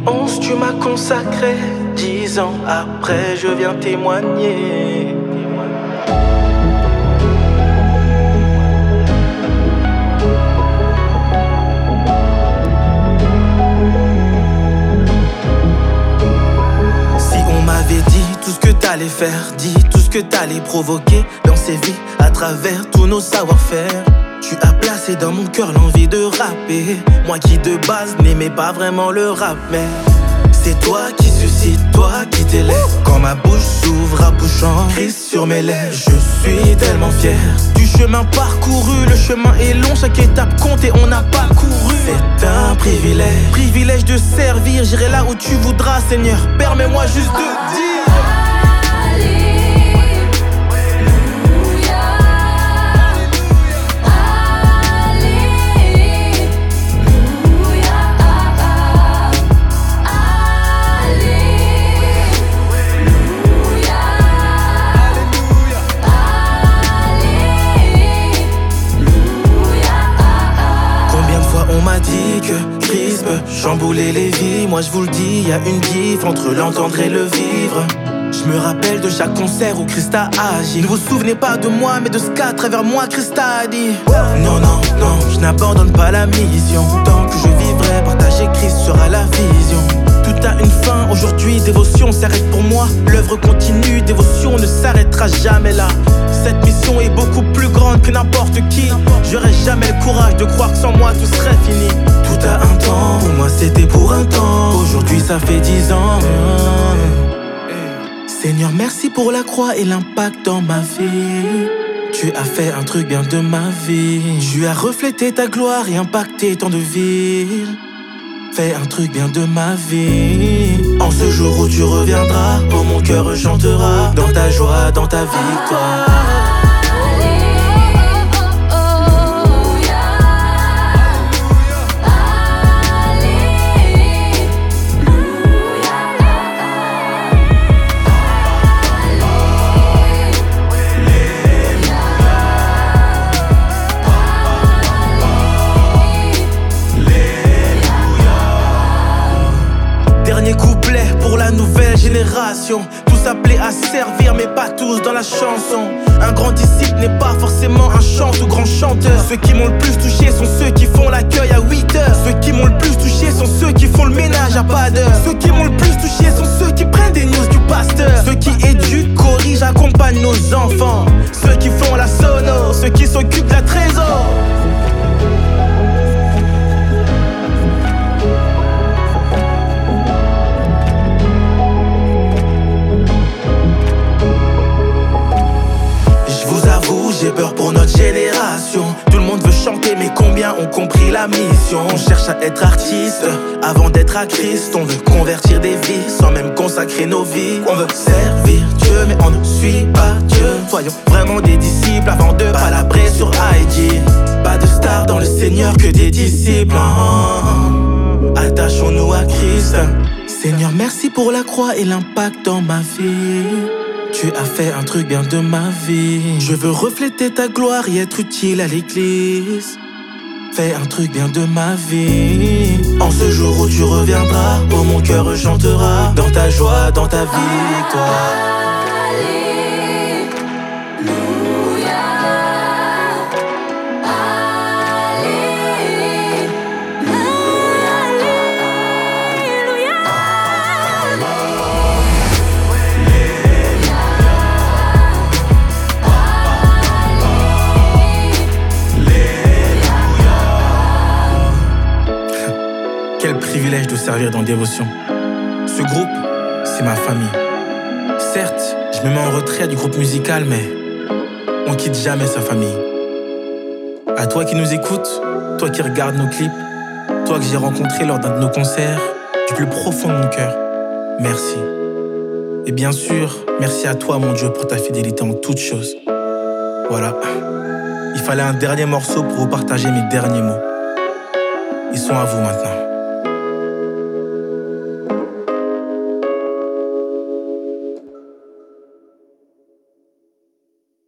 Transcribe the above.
11 tu m'as consacré, 10 ans après je viens témoigner. Si on m'avait dit tout ce que t'allais faire, dit tout ce que t'allais provoquer dans ces vies à travers tous nos savoir-faire, tu as placé dans mon cœur l'envie de rapper. Moi qui de base n'aimais pas vraiment le rap, mais c'est toi qui suscite, toi qui t'élève. Quand ma bouche s'ouvre à bouchant Christ sur mes lèvres, je suis tellement fier du chemin parcouru. Le chemin est long, chaque étape compte et on n'a pas couru. C'est un privilège, privilège de servir. J'irai là où tu voudras, Seigneur. Permets-moi juste de dire que Christ peut chambouler les vies. Moi je vous le dis, y a une diff entre l'entendre et le vivre. Je me rappelle de chaque concert où Christ a agi. Ne vous souvenez pas de moi, mais de ce qu'à travers moi Christ a dit. Non, non, non, je n'abandonne pas la mission. Tant que je vivrai, partager Christ sera la vision. Tout a une fin, aujourd'hui dévotion s'arrête pour moi. L'œuvre continue, dévotion ne s'arrêtera jamais là. Cette mission est beaucoup plus grande que n'importe qui. J'aurais jamais le courage de croire que sans moi tout serait fini. Tout a un temps, pour moi c'était pour un temps. Aujourd'hui ça fait 10 ans. Seigneur, merci pour la croix et l'impact dans ma vie. Tu as fait un truc bien de ma vie. Tu as reflété ta gloire et impacté tant de villes. Fais un truc bien de ma vie. En ce jour où tu reviendras, oh mon cœur chantera dans ta joie, dans ta victoire. Couplet pour la nouvelle génération. Tous appelés à servir mais pas tous dans la chanson. Un grand disciple n'est pas forcément un chanteur ou grand chanteur. Ceux qui m'ont le plus touché sont ceux qui font l'accueil à 8h. Ceux qui m'ont le plus touché sont ceux qui font le ménage à pas d'heure. Ceux qui m'ont le plus touché sont ceux qui prennent des news du pasteur. Ceux qui éduquent, corrigent, accompagnent nos enfants. Ceux qui font la sono, ceux qui s'occupent de la trésor. J'ai peur pour notre génération. Tout le monde veut chanter mais combien ont compris la mission? On cherche à être artiste avant d'être à Christ. On veut convertir des vies sans même consacrer nos vies. On veut servir Dieu mais on ne suit pas Dieu. Soyons vraiment des disciples avant de palabrer sur IG. Pas de stars dans le Seigneur que des disciples. Attachons-nous à Christ. Seigneur, merci pour la croix et l'impact dans ma vie. Tu as fait un truc bien de ma vie. Je veux refléter ta gloire et être utile à l'église. Fais un truc bien de ma vie. En ce jour où tu reviendras, oh mon cœur chantera dans ta joie, dans ta victoire. Quel privilège de servir dans Dévotion. Ce groupe, c'est ma famille. Certes, je me mets en retrait du groupe musical, mais on quitte jamais sa famille. À toi qui nous écoutes, toi qui regardes nos clips, toi que j'ai rencontré lors d'un de nos concerts, du plus profond de mon cœur, merci. Et bien sûr, merci à toi, mon Dieu, pour ta fidélité en toutes choses. Voilà. Il fallait un dernier morceau pour vous partager mes derniers mots. Ils sont à vous maintenant.